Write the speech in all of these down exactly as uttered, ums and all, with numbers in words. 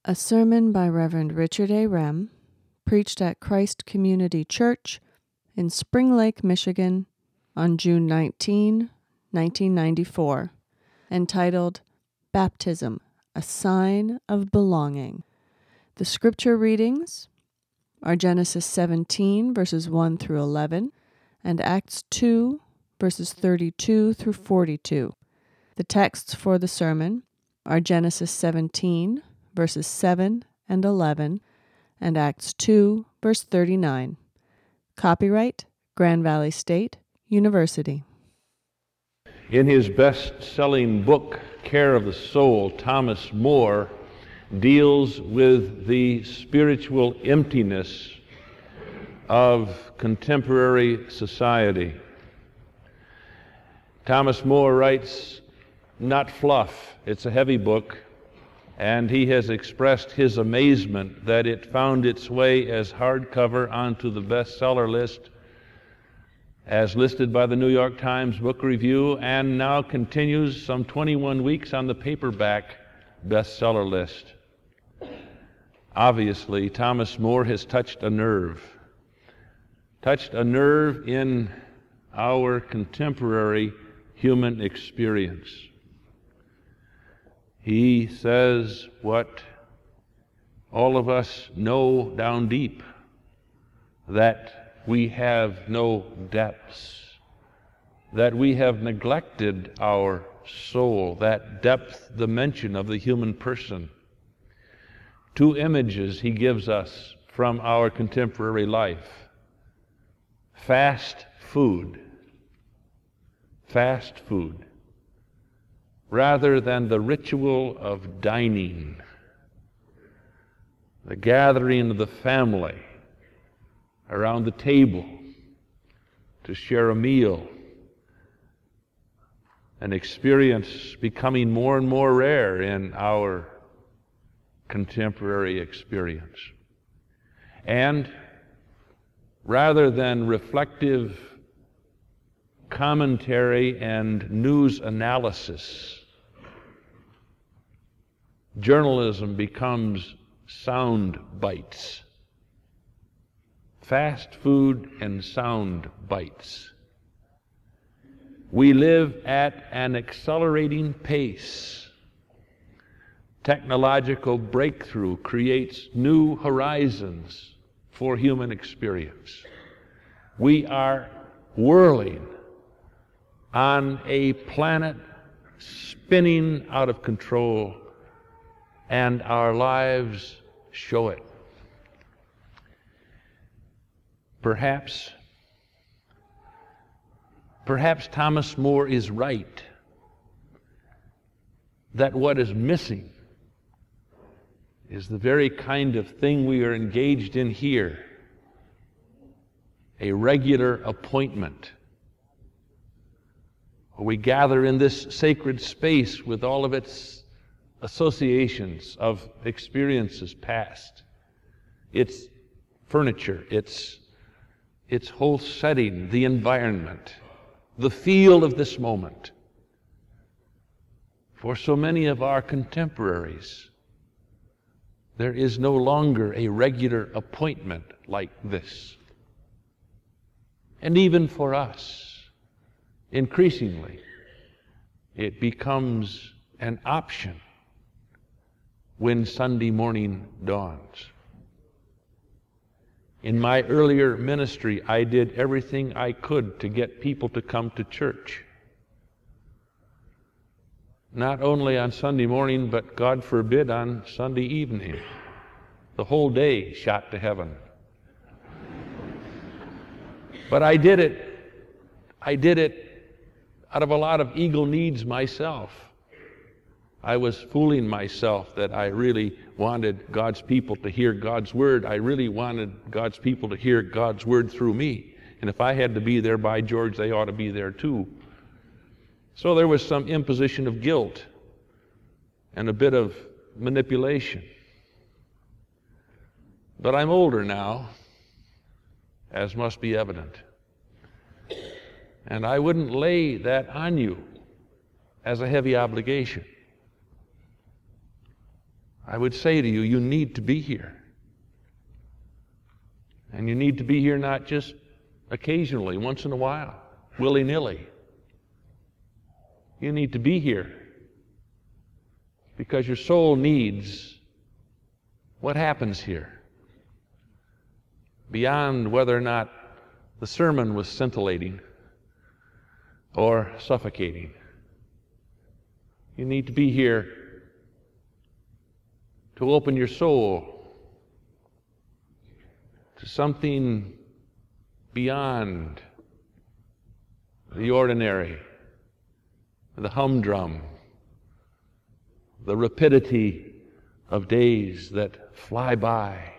A sermon by Reverend Richard A. Rem, preached at Christ Community Church in Spring Lake, Michigan, on June nineteenth, nineteen ninety-four, entitled Baptism, a Sign of Belonging. The scripture readings are Genesis seventeen, verses one through eleven, and Acts two, verses thirty-two through forty-two. The texts for the sermon are Genesis seventeen, verses seven and eleven, and Acts two, verse thirty-nine. Copyright Grand Valley State University. In his best-selling book, Care of the Soul, Thomas Moore deals with the spiritual emptiness of contemporary society. Thomas Moore writes, not fluff, it's a heavy book, and he has expressed his amazement that it found its way as hardcover onto the bestseller list, as listed by the New York Times Book Review, and now continues some twenty-one weeks on the paperback bestseller list. Obviously, Thomas Moore has touched a nerve, touched a nerve in our contemporary human experience. He says what all of us know down deep, that we have no depths, that we have neglected our soul, that depth dimension of the human person. Two images he gives us from our contemporary life. Fast food, fast food, rather than the ritual of dining, the gathering of the family around the table to share a meal, an experience becoming more and more rare in our contemporary experience. And rather than reflective commentary and news analysis, journalism becomes sound bites. Fast food and sound bites. We live at an accelerating pace. Technological breakthrough creates new horizons for human experience. We are whirling on a planet spinning out of control, and our lives show it. Perhaps, perhaps Thomas Moore is right that what is missing is the very kind of thing we are engaged in here, a regular appointment, where we gather in this sacred space with all of its associations of experiences past, its furniture, its, its whole setting, the environment, the feel of this moment. For so many of our contemporaries, there is no longer a regular appointment like this. And even for us, increasingly, it becomes an option when Sunday morning dawns. In my earlier ministry, I did everything I could to get people to come to church. Not only on Sunday morning, but God forbid on Sunday evening. The whole day shot to heaven. But I did it, I did it out of a lot of ego needs myself. I was fooling myself that I really wanted God's people to hear God's word. I really wanted God's people to hear God's word through me. And if I had to be there, by George, they ought to be there too. So there was some imposition of guilt and a bit of manipulation. But I'm older now, as must be evident. And I wouldn't lay that on you as a heavy obligation. I would say to you, you need to be here. And you need to be here not just occasionally, once in a while, willy-nilly. You need to be here because your soul needs what happens here. Beyond whether or not the sermon was scintillating or suffocating. You need to be here to open your soul to something beyond the ordinary, the humdrum, the rapidity of days that fly by.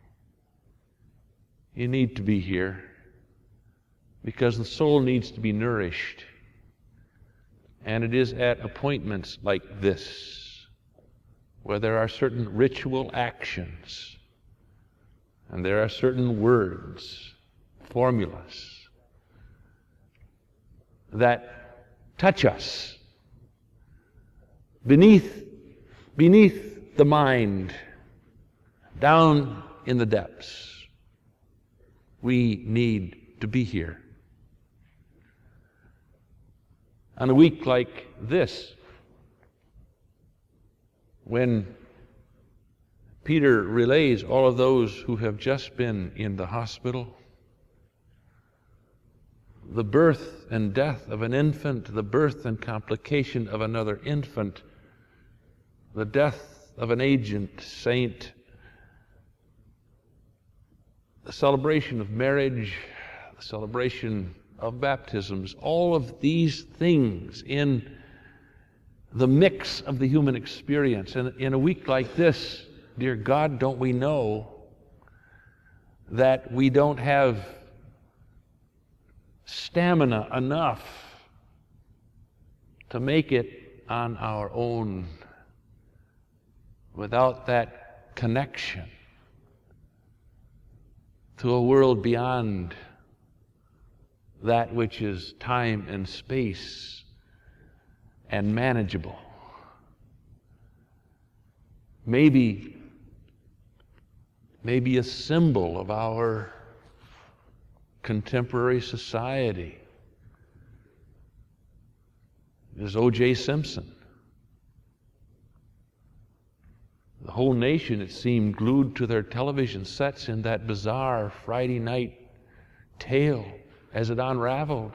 You need to be here because the soul needs to be nourished. And it is at appointments like this, where there are certain ritual actions, and there are certain words, formulas, that touch us beneath, beneath the mind, down in the depths. We need to be here. On a week like this, when Peter relays all of those who have just been in the hospital, the birth and death of an infant, the birth and complication of another infant, the death of an aged saint, the celebration of marriage, the celebration of baptisms, all of these things in the mix of the human experience. And in a week like this, dear God, don't we know that we don't have stamina enough to make it on our own without that connection to a world beyond that which is time and space and manageable. Maybe, maybe a symbol of our contemporary society is O J Simpson. The whole nation, it seemed, glued to their television sets in that bizarre Friday night tale as it unraveled,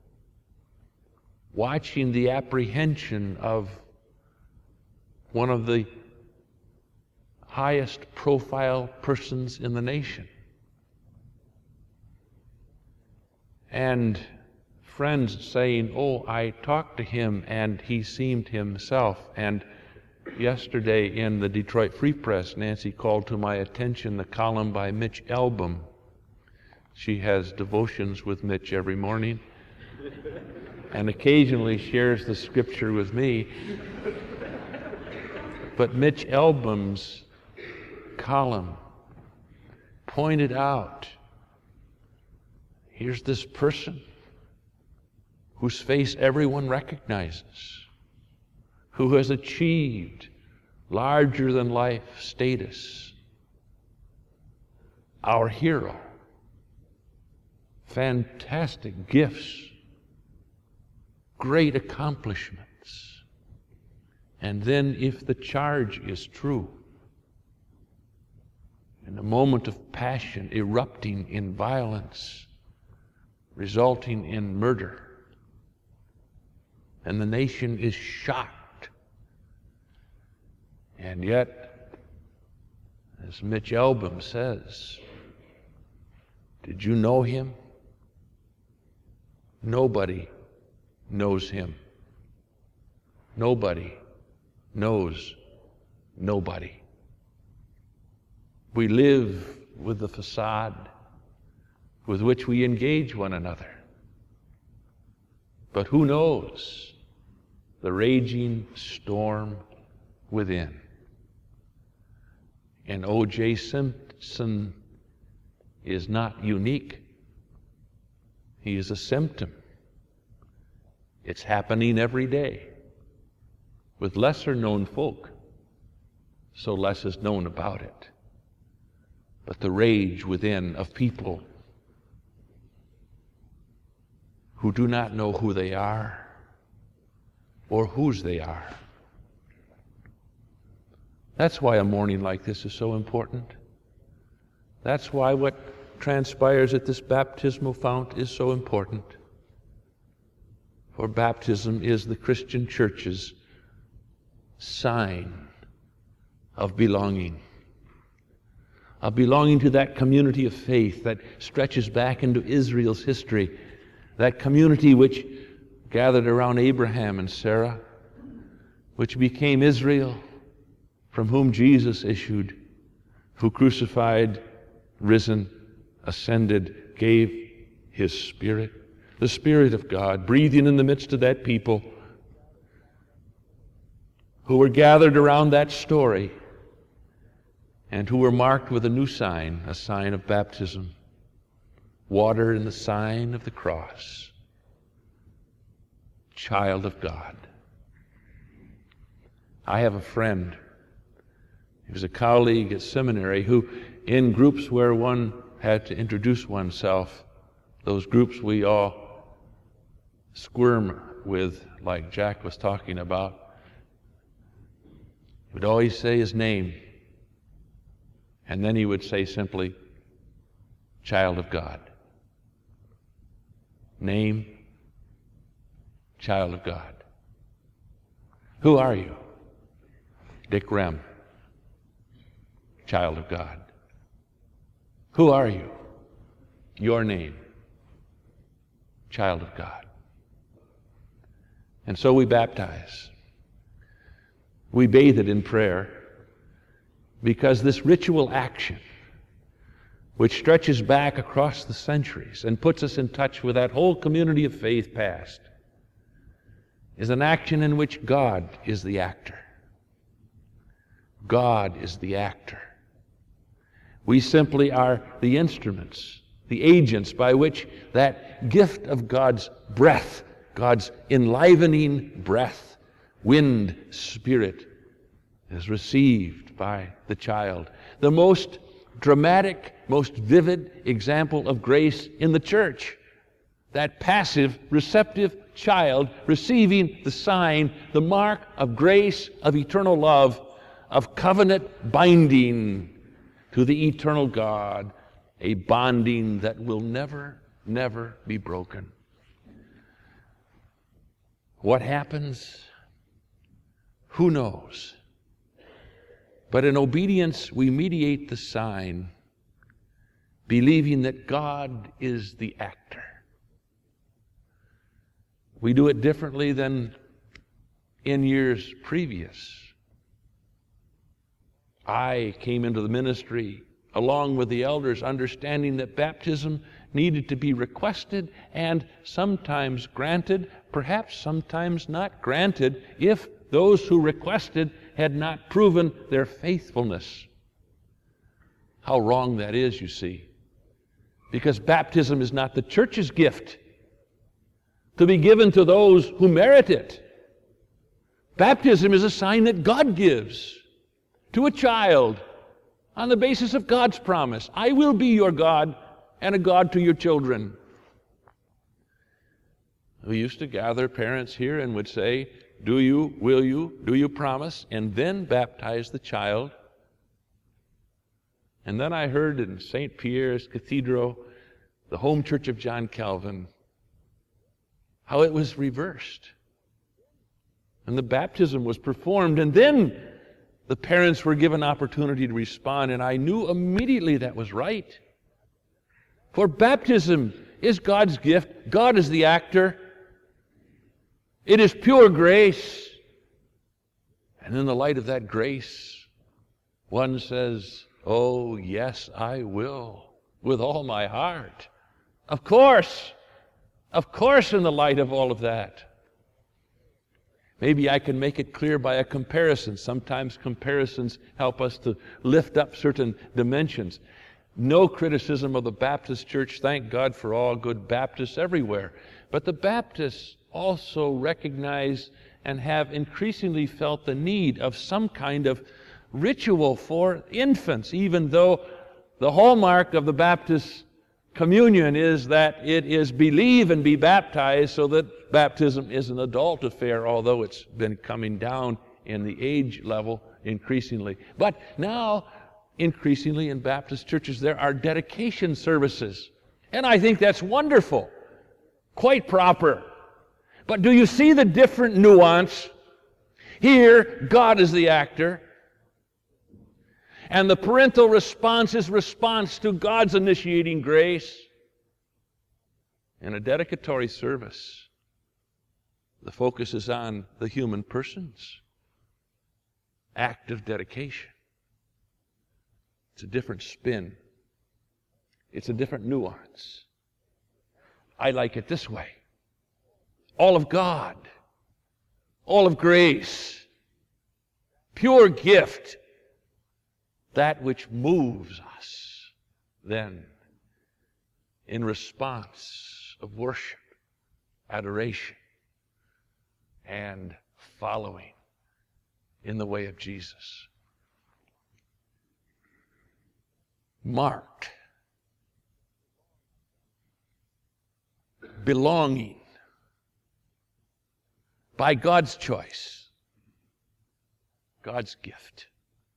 watching the apprehension of one of the highest profile persons in the nation. And friends saying, oh, I talked to him and he seemed himself. And yesterday in the Detroit Free Press, Nancy called to my attention the column by Mitch Albom. She has devotions with Mitch every morning and occasionally shares the scripture with me. But Mitch Albom's column pointed out, here's this person whose face everyone recognizes, who has achieved larger than life status, our hero. Fantastic gifts, great accomplishments. And then if the charge is true, in a moment of passion erupting in violence, resulting in murder, and the nation is shocked. And yet, as Mitch Albom says, did you know him? Nobody knows him. Nobody knows nobody. We live with the facade with which we engage one another. But who knows the raging storm within? And O J Simpson is not unique. He is a symptom. It's happening every day with lesser known folk, so less is known about it. But the rage within of people who do not know who they are or whose they are. That's why a morning like this is so important. That's why what transpires at this baptismal fount is so important. For baptism is the Christian church's sign of belonging. Of belonging to that community of faith that stretches back into Israel's history. That community which gathered around Abraham and Sarah, which became Israel, from whom Jesus issued, who crucified, risen, ascended, gave His Spirit, the Spirit of God, breathing in the midst of that people who were gathered around that story and who were marked with a new sign, a sign of baptism, water in the sign of the cross, child of God. I have a friend. He was a colleague at seminary who, in groups where one had to introduce oneself, those groups we all squirm with, like Jack was talking about, he would always say his name, and then he would say simply, child of God. Name, child of God. Who are you? Dick Rem, child of God. Who are you? Your name, child of God. And so we baptize. We bathe it in prayer because this ritual action, which stretches back across the centuries and puts us in touch with that whole community of faith past, is an action in which God is the actor. God is the actor. We simply are the instruments, the agents by which that gift of God's breath, God's enlivening breath, wind, spirit, is received by the child. The most dramatic, most vivid example of grace in the church. That passive, receptive child receiving the sign, the mark of grace, of eternal love, of covenant binding to the eternal God, a bonding that will never, never be broken. What happens? Who knows? But in obedience, we mediate the sign, believing that God is the actor. We do it differently than in years previous. I came into the ministry along with the elders, understanding that baptism needed to be requested and sometimes granted, perhaps sometimes not granted, if those who requested had not proven their faithfulness. How wrong that is, you see. Because baptism is not the church's gift to be given to those who merit it. Baptism is a sign that God gives to a child on the basis of God's promise. I will be your God and a God to your children. We used to gather parents here and would say, do you, will you, do you promise? And then baptize the child. And then I heard in Saint Pierre's Cathedral, the home church of John Calvin, how it was reversed. And the baptism was performed, and then the parents were given opportunity to respond, and I knew immediately that was right. For baptism is God's gift. God is the actor. It is pure grace. And in the light of that grace, one says, oh, yes, I will, with all my heart. Of course, of course, in the light of all of that. Maybe I can make it clear by a comparison. Sometimes comparisons help us to lift up certain dimensions. No criticism of the Baptist church. Thank God for all good Baptists everywhere. But the Baptists also recognize and have increasingly felt the need of some kind of ritual for infants, even though the hallmark of the Baptist communion is that it is believe and be baptized, so that baptism is an adult affair, although it's been coming down in the age level increasingly. But now, increasingly in Baptist churches, there are dedication services. And I think that's wonderful, quite proper. But do you see the different nuance? Here, God is the actor, and the parental response is response to God's initiating grace. In a dedicatory service, the focus is on the human person's act of dedication. It's a different spin. It's a different nuance. I like it this way. All of God, all of grace, pure gift, that which moves us then in response of worship, adoration, and following in the way of Jesus. Marked, belonging by God's choice, God's gift.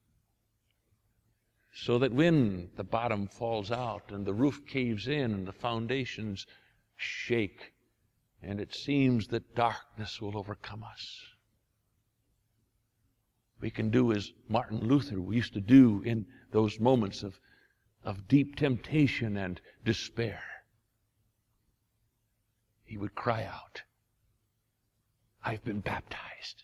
So that when the bottom falls out and the roof caves in and the foundations shake and it seems that darkness will overcome us, we can do as Martin Luther used to do in those moments of, of deep temptation and despair. He would cry out, I've been baptized.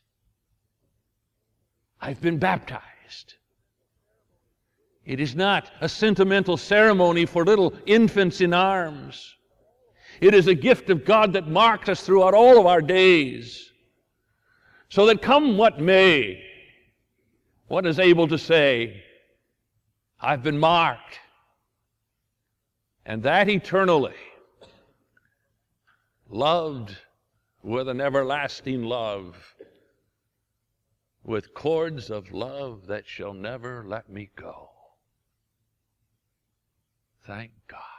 I've been baptized. It is not a sentimental ceremony for little infants in arms. It is a gift of God that marks us throughout all of our days, so that come what may, one is able to say, I've been marked, and that eternally, loved with an everlasting love, with cords of love that shall never let me go. Thank God.